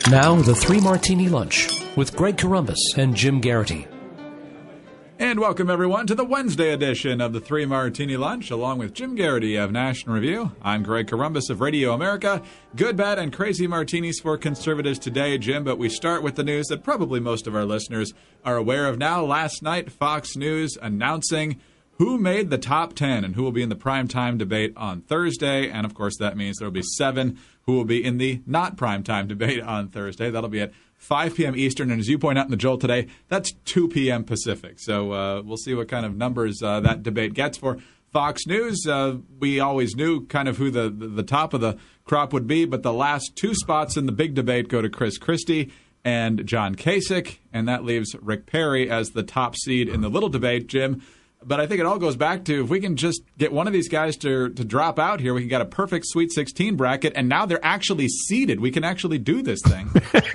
Now, the Three Martini Lunch with Greg Corombos and Jim Garrity. And welcome, everyone, to the Wednesday edition of the Three Martini Lunch, along with Jim Garrity of National Review. I'm Greg Corombos of Radio America. Good, bad, and crazy martinis for conservatives today, Jim, but we start with the news that probably most of our listeners are aware of now. Last night, Fox News announcing who made the top 10 and who will be in the primetime debate on Thursday. And, of course, that means there will be 7 who will be in the not primetime debate on Thursday. That'll be at 5 p.m. Eastern. And as you point out in the Jolt today, that's 2 p.m. Pacific. So we'll see what kind of numbers that debate gets for Fox News. We always knew kind of who the top of the crop would be, but the last 2 spots in the big debate go to Chris Christie and John Kasich, and that leaves Rick Perry as the top seed in the little debate, Jim. But I think it all goes back to if we can just get one of these guys to drop out here, we can get a perfect Sweet 16 bracket, and now they're actually seeded. We can actually do this thing.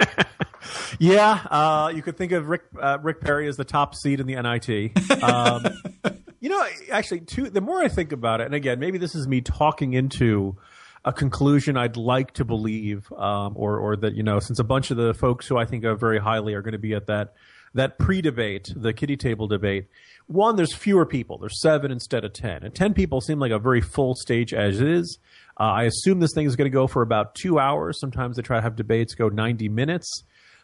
Yeah, you could think of Rick Perry as the top seed in the NIT. Actually, the more I think about it, and again, maybe this is me talking into a conclusion I'd like to believe, or that, since a bunch of the folks who I think of very highly are going to be at that pre-debate, the kiddie table debate. One, there's fewer people. There's 7 instead of 10. And 10 people seem like a very full stage as it is. I assume this thing is going to go for about 2 hours. Sometimes they try to have debates go 90 minutes.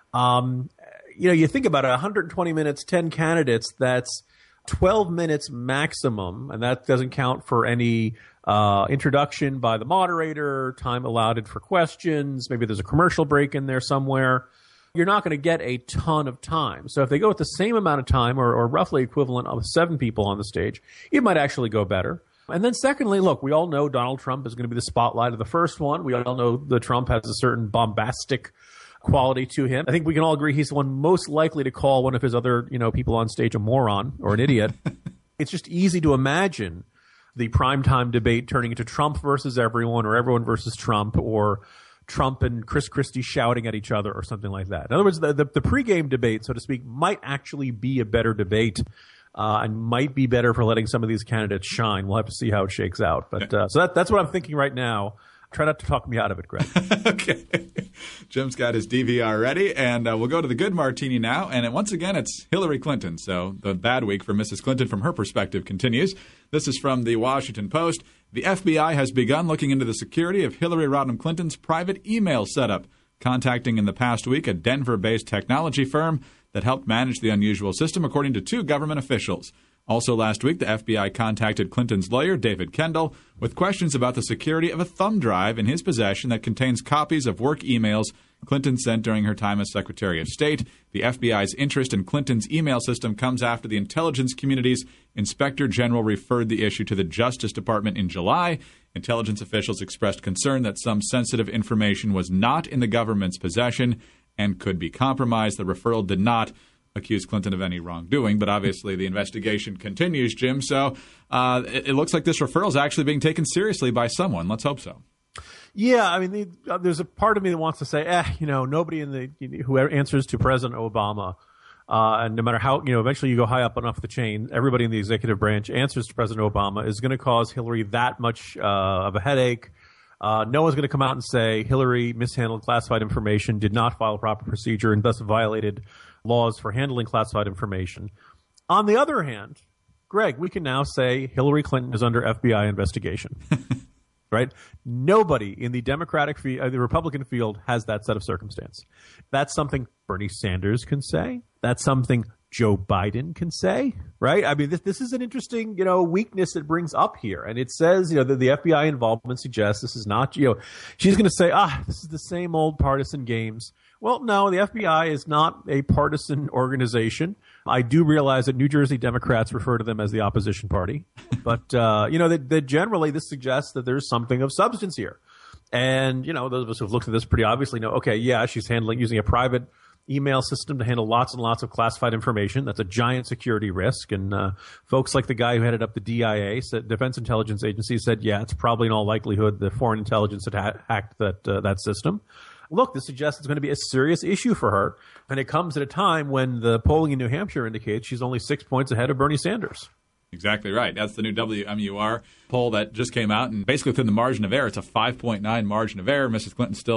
You think about it, 120 minutes, 10 candidates, that's 12 minutes maximum. And that doesn't count for any introduction by the moderator, time allotted for questions. Maybe there's a commercial break in there somewhere. You're not going to get a ton of time. So if they go with the same amount of time or roughly equivalent of 7 people on the stage, it might actually go better. And then secondly, look, we all know Donald Trump is going to be the spotlight of the first one. We all know that Trump has a certain bombastic quality to him. I think we can all agree he's the one most likely to call one of his other, people on stage a moron or an idiot. It's just easy to imagine the primetime debate turning into Trump versus everyone or everyone versus Trump or Trump and Chris Christie shouting at each other or something like that. In other words, the pregame debate, so to speak, might actually be a better debate and might be better for letting some of these candidates shine. We'll have to see how it shakes out. But so that's what I'm thinking right now. Try not to talk me out of it, Greg. Okay. Jim's got his DVR ready, and we'll go to the good martini now. And once again, it's Hillary Clinton. So the bad week for Mrs. Clinton from her perspective continues. This is from the Washington Post. The FBI has begun looking into the security of Hillary Rodham Clinton's private email setup, contacting in the past week a Denver-based technology firm that helped manage the unusual system, according to 2 government officials. Also last week, the FBI contacted Clinton's lawyer, David Kendall, with questions about the security of a thumb drive in his possession that contains copies of work emails Clinton sent during her time as Secretary of State. The FBI's interest in Clinton's email system comes after the intelligence community's Inspector General referred the issue to the Justice Department in July. Intelligence officials expressed concern that some sensitive information was not in the government's possession and could be compromised. The referral did not accuse Clinton of any wrongdoing, but obviously the investigation continues, Jim. So it looks like this referral is actually being taken seriously by someone. Let's hope so. Yeah, I mean, there's a part of me that wants to say, nobody who answers to President Obama, and no matter how, eventually you go high up enough the chain, everybody in the executive branch answers to President Obama is going to cause Hillary that much of a headache. No one's going to come out and say Hillary mishandled classified information, did not follow proper procedure, and thus violated laws for handling classified information. On the other hand, Greg, we can now say Hillary Clinton is under FBI investigation. Right? Nobody in the the Republican field has that set of circumstance. That's something Bernie Sanders can say. That's something Joe Biden can say, right? I mean, this is an interesting, weakness it brings up here. And it says, that the FBI involvement suggests this is not, she's going to say, this is the same old partisan games. Well, no, the FBI is not a partisan organization. I do realize that New Jersey Democrats refer to them as the opposition party. But, that generally this suggests that there's something of substance here. And, those of us who've looked at this pretty obviously know, okay, yeah, she's using a private email system to handle lots and lots of classified information. That's a giant security risk. And folks like the guy who headed up the DIA, Defense Intelligence Agency, said, yeah, it's probably in all likelihood the foreign intelligence had hacked that system. Look, this suggests it's going to be a serious issue for her. And it comes at a time when the polling in New Hampshire indicates she's only 6 points ahead of Bernie Sanders. Exactly right. That's the new WMUR poll that just came out. And basically within the margin of error, it's a 5.9 margin of error. Mrs. Clinton still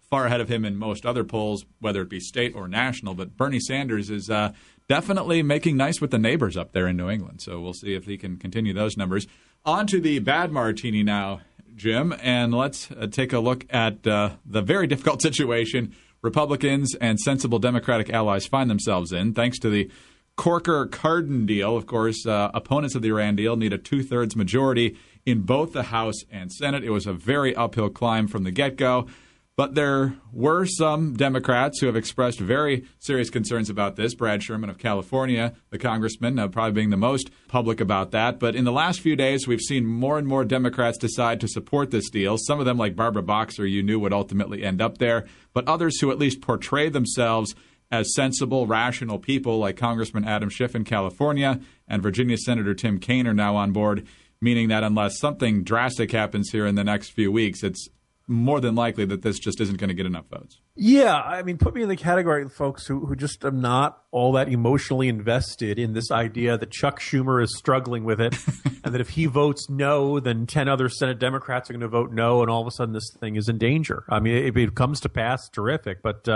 far ahead of him in most other polls, whether it be state or national. But Bernie Sanders is definitely making nice with the neighbors up there in New England. So we'll see if he can continue those numbers. On to the bad martini now, Jim, and let's take a look at the very difficult situation Republicans and sensible Democratic allies find themselves in, thanks to the Corker-Cardin deal. Of course, opponents of the Iran deal need a 2/3 majority in both the House and Senate. It was a very uphill climb from the get-go. But there were some Democrats who have expressed very serious concerns about this. Brad Sherman of California, the congressman, probably being the most public about that. But in the last few days, we've seen more and more Democrats decide to support this deal. Some of them, like Barbara Boxer, you knew would ultimately end up there. But others who at least portray themselves as sensible, rational people, like Congressman Adam Schiff in California and Virginia Senator Tim Kaine, are now on board, meaning that unless something drastic happens here in the next few weeks, it's more than likely that this just isn't going to get enough votes. Yeah, I mean, put me in the category of folks who just are not all that emotionally invested in this idea that Chuck Schumer is struggling with it and that if he votes no, then 10 other Senate Democrats are going to vote no, and all of a sudden this thing is in danger. I mean, if it comes to pass, terrific, but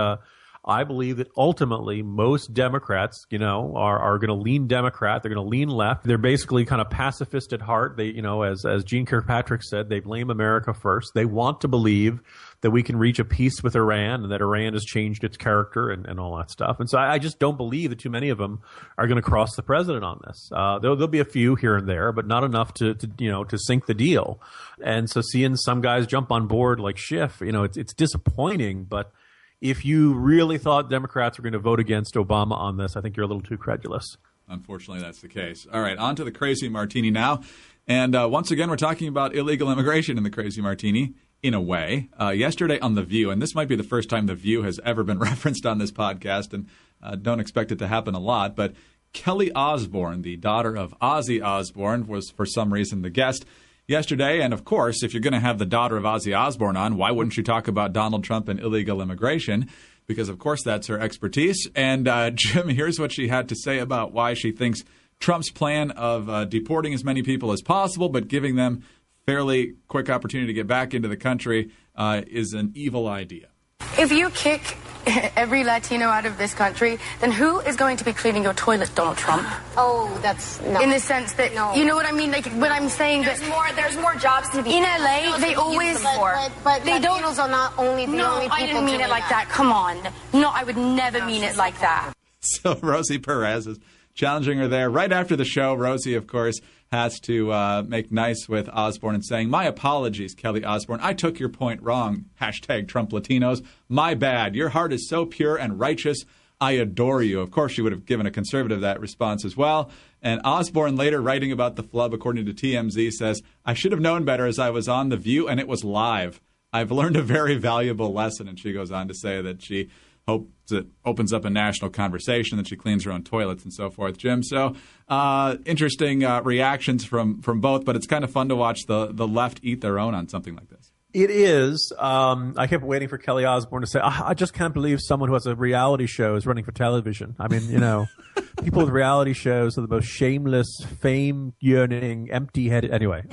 I believe that ultimately most Democrats, are going to lean Democrat. They're going to lean left. They're basically kind of pacifist at heart. They, as Jeane Kirkpatrick said, they blame America first. They want to believe that we can reach a peace with Iran and that Iran has changed its character and all that stuff. And so I just don't believe that too many of them are going to cross the president on this. There'll be a few here and there, but not enough to sink the deal. And so seeing some guys jump on board like Schiff, it's disappointing, but if you really thought Democrats were going to vote against Obama on this, I think you're a little too credulous. Unfortunately, that's the case. All right, on to the Crazy Martini now. And once again, we're talking about illegal immigration in the Crazy Martini, in a way. Yesterday on The View, and this might be the first time The View has ever been referenced on this podcast, and don't expect it to happen a lot, but Kelly Osbourne, the daughter of Ozzy Osbourne, was for some reason the guest yesterday. And of course, if you're going to have the daughter of Ozzy Osbourne on, why wouldn't you talk about Donald Trump and illegal immigration? Because, of course, that's her expertise. And Jim, here's what she had to say about why she thinks Trump's plan of deporting as many people as possible, but giving them fairly quick opportunity to get back into the country is an evil idea. If you kick every Latino out of this country, then who is going to be cleaning your toilet, Donald Trump? Oh, that's no. In the sense that, you know what I mean? Like, when I'm saying there's more jobs to be in LA, they always but they Latinos are not only the only people. I didn't mean it like that. Come on. No, I would never mean it like that. So Rosie Perez is challenging her there. Right after the show, Rosie, of course, has to make nice with Osbourne and saying, "My apologies, Kelly Osbourne. I took your point wrong. # Trump Latinos. My bad. Your heart is so pure and righteous. I adore you." Of course, she would have given a conservative that response as well. And Osbourne, later writing about the flub, according to TMZ, says, "I should have known better as I was on The View and it was live. I've learned a very valuable lesson." And she goes on to say that she hopes it opens up a national conversation, that she cleans her own toilets and so forth, Jim. So interesting reactions from both, but it's kind of fun to watch the left eat their own on something like this. It is. I kept waiting for Kelly Osbourne to say, I just can't believe someone who has a reality show is running for television. I mean, people with reality shows are the most shameless, fame-yearning, empty-headed. Anyway,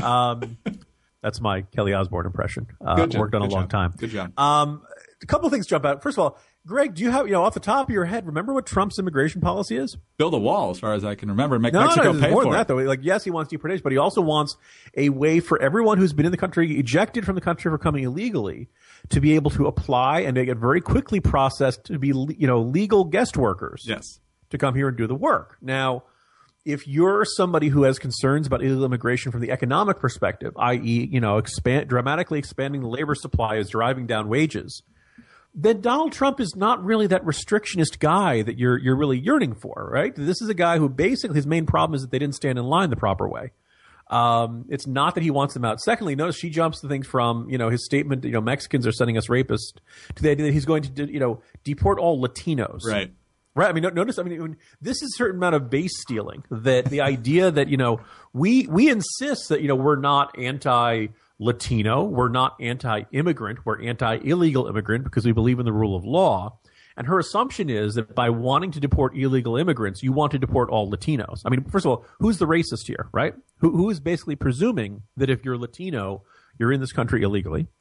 that's my Kelly Osbourne impression. Good job. Worked on a long time. Good job. A couple of things jump out. First of all, Greg, do you have, off the top of your head, remember what Trump's immigration policy is? Build a wall, as far as I can remember, and make Mexico pay more for than it. that, though. Like, yes, he wants deportation, but he also wants a way for everyone who's been in the country, ejected from the country for coming illegally, to be able to apply and they get very quickly processed to be, legal guest workers. Yes. To come here and do the work. Now, if you're somebody who has concerns about illegal immigration from the economic perspective, i.e., dramatically expanding the labor supply is driving down wages, then Donald Trump is not really that restrictionist guy that you're really yearning for, right? This is a guy who basically his main problem is that they didn't stand in line the proper way. It's not that he wants them out. Secondly, notice she jumps to things from, his statement, Mexicans are sending us rapists, to the idea that he's going to, deport all Latinos. Right. Right. I mean, notice, this is a certain amount of base stealing, that the idea that, we insist that, we're not anti-Latino, we're not anti-immigrant, we're anti-illegal immigrant because we believe in the rule of law. And her assumption is that by wanting to deport illegal immigrants, you want to deport all Latinos. I mean, first of all, who's the racist here, right? Who is basically presuming that if you're Latino, you're in this country illegally.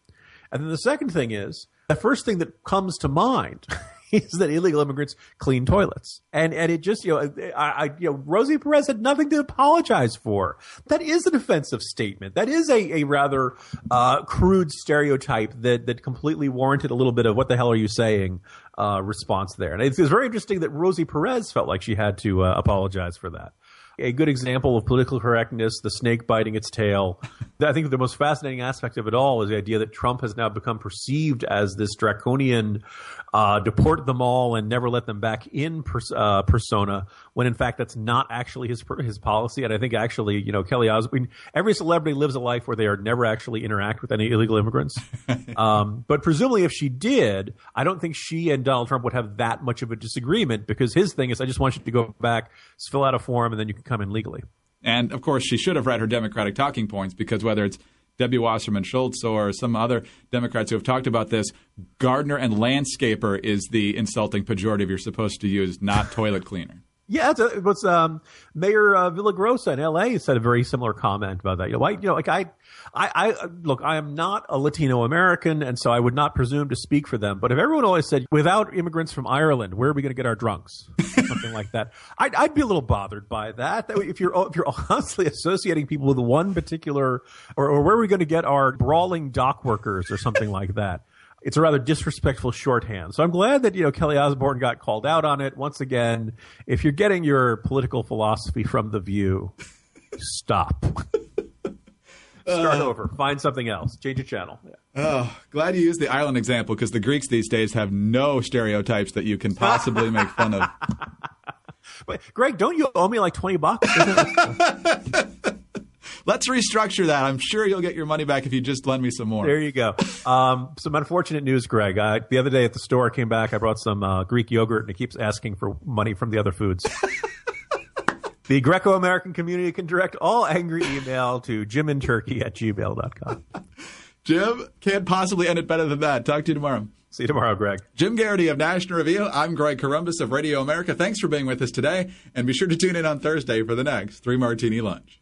And then the second thing is, the first thing that comes to mind is that illegal immigrants clean toilets. And it just, Rosie Perez had nothing to apologize for. That is an offensive statement. That is a rather crude stereotype that completely warranted a little bit of what the hell are you saying response there. And it's very interesting that Rosie Perez felt like she had to apologize for that. A good example of political correctness, the snake biting its tail. I think the most fascinating aspect of it all is the idea that Trump has now become perceived as this draconian, deport them all and never let them back in persona, when in fact that's not actually his policy. And I think actually, Kelly Osbourne, every celebrity lives a life where they are never actually interact with any illegal immigrants. But presumably if she did, I don't think she and Donald Trump would have that much of a disagreement, because his thing is, I just want you to go back, fill out a form, and then you can come in legally. And, of course, she should have read her Democratic talking points, because whether it's Debbie Wasserman Schultz or some other Democrats who have talked about this, gardener and landscaper is the insulting pejorative you're supposed to use, not toilet cleaner. Yeah, it was Mayor Villagrosa in L.A. said a very similar comment about that. Look, I am not a Latino American, and so I would not presume to speak for them. But if everyone always said, without immigrants from Ireland, where are we going to get our drunks? Something like that. I'd be a little bothered by that. If you're constantly associating people with one particular, or where are we going to get our brawling dock workers or something like that? It's a rather disrespectful shorthand. So I'm glad that, Kelly Osbourne got called out on it. Once again, if you're getting your political philosophy from The View, stop. Start over. Find something else. Change your channel. Yeah. Oh, glad you used the island example, because the Greeks these days have no stereotypes that you can possibly make fun of. But Greg, don't you owe me like $20? Let's restructure that. I'm sure you'll get your money back if you just lend me some more. There you go. Some unfortunate news, Greg. The other day at the store, I came back. I brought some Greek yogurt, and it keeps asking for money from the other foods. The Greco-American community can direct all angry email to jiminturkey@gmail.com. Jim, can't possibly end it better than that. Talk to you tomorrow. See you tomorrow, Greg. Jim Garrity of National Review. I'm Greg Corombos of Radio America. Thanks for being with us today, and be sure to tune in on Thursday for the next 3 Martini Lunch.